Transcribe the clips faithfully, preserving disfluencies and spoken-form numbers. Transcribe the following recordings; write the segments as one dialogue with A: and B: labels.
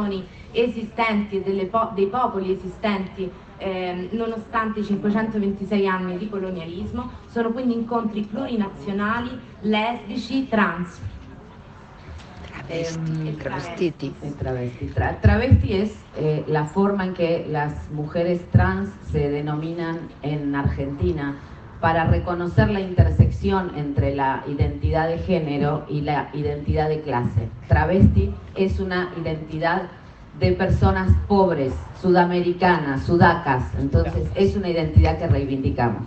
A: popolazioni esistenti e delle po dei popoli esistenti eh, nonostante i cinquecentoventisei anni di colonialismo. Sono quindi incontri plurinazionali, lesbici, trans.
B: Travesti, travestiti.
C: Travesti. Tra travesti es eh, la forma en que las mujeres trans se denominan en Argentina para reconocer la intersección entre la identidad de género y la identidad de clase. Travesti es una identidad de personas pobres, sudamericanas, sudacas, entonces es una identidad que reivindicamos.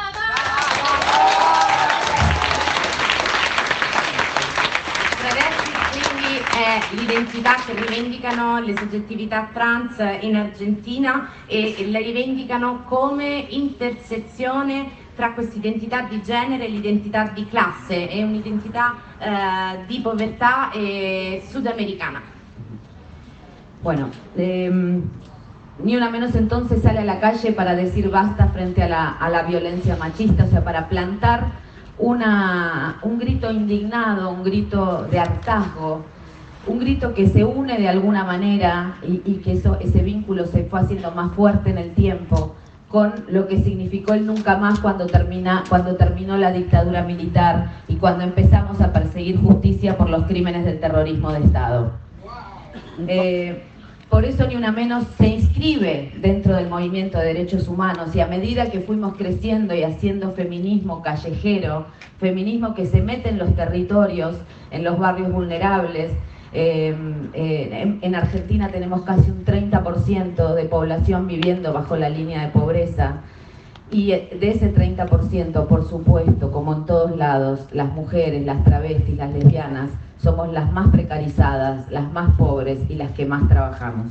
A: È l'identità che rivendicano le soggettività trans in Argentina e la rivendicano come intersezione tra questa identità di genere e l'identità di classe, è un'identità eh, di povertà e sudamericana.
C: Bueno, eh, Ni Una Menos entonces sale a la calle para decir basta frente a la, a la violencia machista, o sea, para plantar una, un grito indignado, un grito de hartazgo, un grito que se une de alguna manera y, y que eso, ese vínculo se fue haciendo más fuerte en el tiempo con lo que significó el nunca más cuando, termina, cuando terminó la dictadura militar y cuando empezamos a perseguir justicia por los crímenes del terrorismo de Estado. Eh, por eso Ni Una Menos se inscribe dentro del movimiento de derechos humanos, y a medida que fuimos creciendo y haciendo feminismo callejero, feminismo que se mete en los territorios, en los barrios vulnerables. Eh, eh, en, en Argentina tenemos casi un treinta por ciento de población viviendo bajo la línea de pobreza, y de ese treinta por ciento, por supuesto, como en todos lados, las mujeres, las travestis, las lesbianas, somos las más precarizadas, las más pobres y las que más trabajamos.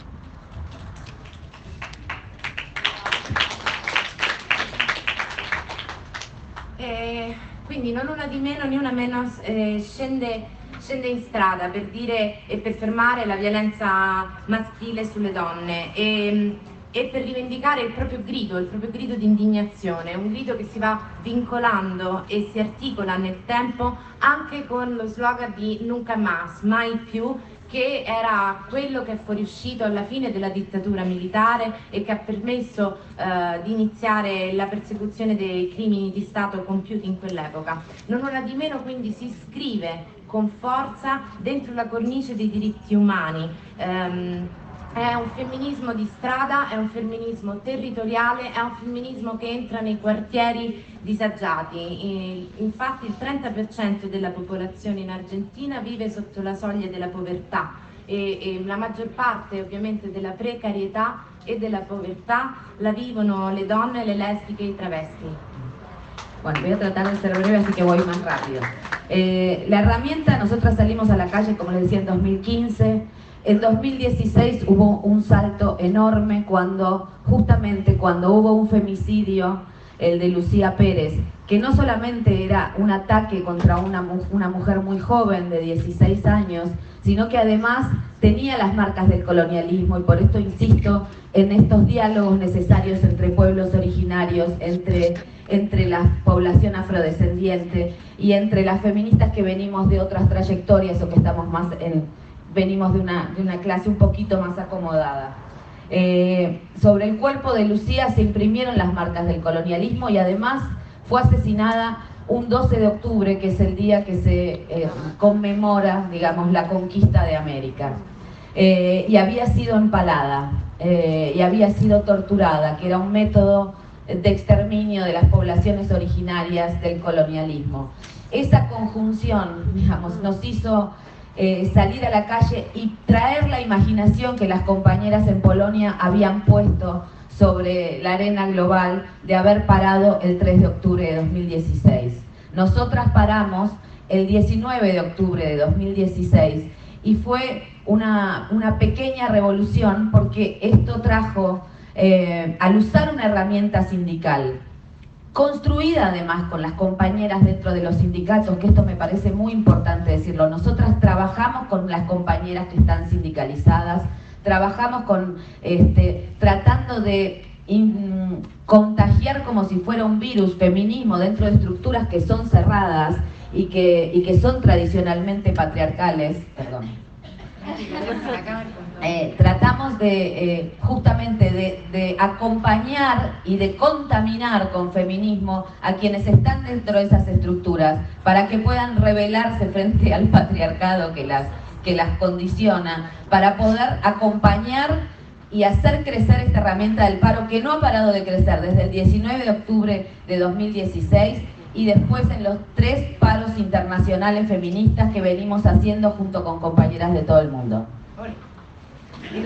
A: Eh, quindi non una di meno, Ni Una Menos eh, scende scende in strada per dire e per fermare la violenza maschile sulle donne e, e per rivendicare il proprio grido, il proprio grido di indignazione, un grido che si va vincolando e si articola nel tempo anche con lo slogan di Nunca Más, mai più, che era quello che è fuoriuscito alla fine della dittatura militare e che ha permesso eh, di iniziare la persecuzione dei crimini di Stato compiuti in quell'epoca. Non una di meno quindi si iscrive con forza dentro la cornice dei diritti umani. Um, è un femminismo di strada, è un femminismo territoriale, è un femminismo che entra nei quartieri disagiati. E, infatti il trenta per cento della popolazione in Argentina vive sotto la soglia della povertà e, e la maggior parte ovviamente della precarietà e della povertà la vivono le donne, le lesbiche e i travesti.
C: Bueno, voy a tratar de ser breve, así que voy más rápido. Eh, la herramienta, nosotras salimos a la calle, como les decía, en dos mil quince. En dos mil dieciséis hubo un salto enorme cuando, justamente cuando hubo un femicidio, el de Lucía Pérez, que no solamente era un ataque contra una, una mujer muy joven de dieciséis años, sino que además tenía las marcas del colonialismo, y por esto insisto en estos diálogos necesarios entre pueblos originarios, entre, entre la población afrodescendiente y entre las feministas que venimos de otras trayectorias o que estamos más en, venimos de una, de una clase un poquito más acomodada. Eh, sobre el cuerpo de Lucía se imprimieron las marcas del colonialismo y además fue asesinada un doce de octubre, que es el día que se eh, conmemora, digamos, la conquista de América. Eh, y había sido empalada, eh, y había sido torturada, que era un método de exterminio de las poblaciones originarias del colonialismo. Esa conjunción, digamos, nos hizo eh, salir a la calle y traer la imaginación que las compañeras en Polonia habían puesto sobre la arena global de haber parado el tres de octubre de dos mil dieciséis. Nosotras paramos el diecinueve de octubre de dos mil dieciséis y fue una, una pequeña revolución, porque esto trajo, eh, al usar una herramienta sindical, construida además con las compañeras dentro de los sindicatos, que esto me parece muy importante decirlo, nosotras trabajamos con las compañeras que están sindicalizadas, trabajamos con, este, tratando de in, contagiar como si fuera un virus feminismo dentro de estructuras que son cerradas y que, y que son tradicionalmente patriarcales. Perdón. eh, tratamos de eh, justamente de, de acompañar y de contaminar con feminismo a quienes están dentro de esas estructuras para que puedan rebelarse frente al patriarcado que las, que las condiciona, para poder acompañar y hacer crecer esta herramienta del paro que no ha parado de crecer desde el diecinueve de octubre de dos mil dieciséis y después en los tres paros internacionales feministas que venimos haciendo junto con compañeras de todo el mundo.
A: Come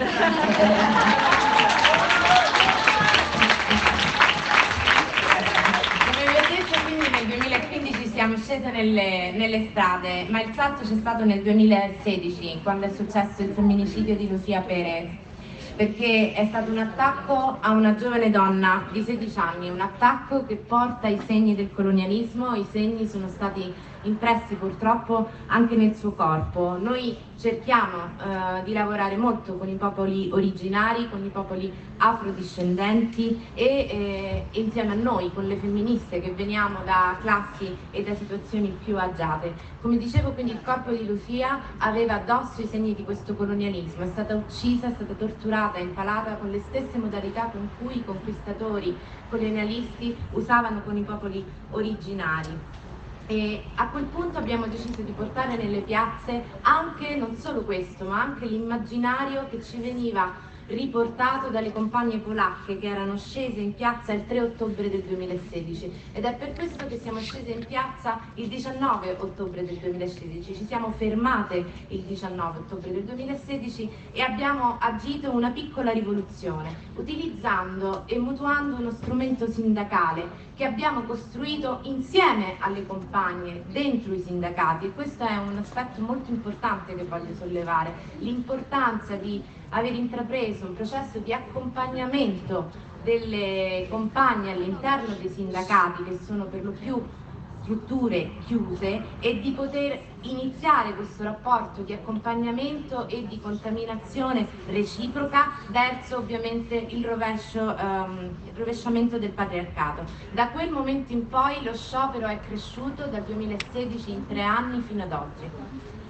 A: vi ho detto, quindi nel duemilaquindici siamo scese nelle, nelle strade, ma il salto c'è stato nel duemilasedici, quando è successo il femminicidio di Lucia Perez, perché è stato un attacco a una giovane donna di sedici anni, un attacco che porta i segni del colonialismo. I segni sono stati impressi purtroppo anche nel suo corpo. Noi cerchiamo eh, di lavorare molto con i popoli originari, con i popoli afrodiscendenti e eh, insieme a noi, con le femministe che veniamo da classi e da situazioni più agiate. Come dicevo, quindi il corpo di Lucia aveva addosso i segni di questo colonialismo, è stata uccisa, è stata torturata, impalata con le stesse modalità con cui i conquistatori colonialisti usavano con i popoli originari. E a quel punto abbiamo deciso di portare nelle piazze anche, non solo questo, ma anche l'immaginario che ci veniva riportato dalle compagne polacche che erano scese in piazza il tre ottobre del duemilasedici, ed è per questo che siamo scese in piazza il diciannove ottobre del duemilasedici. Ci siamo fermate il diciannove ottobre del duemilasedici e abbiamo agito una piccola rivoluzione utilizzando e mutuando uno strumento sindacale che abbiamo costruito insieme alle compagne dentro i sindacati, e questo è un aspetto molto importante che voglio sollevare: l'importanza di aver intrapreso un processo di accompagnamento delle compagne all'interno dei sindacati, che sono per lo più strutture chiuse, e di poter iniziare questo rapporto di accompagnamento e di contaminazione reciproca verso ovviamente il rovescio, um, il rovesciamento del patriarcato. Da quel momento in poi lo sciopero è cresciuto dal duemilasedici in tre anni fino ad oggi.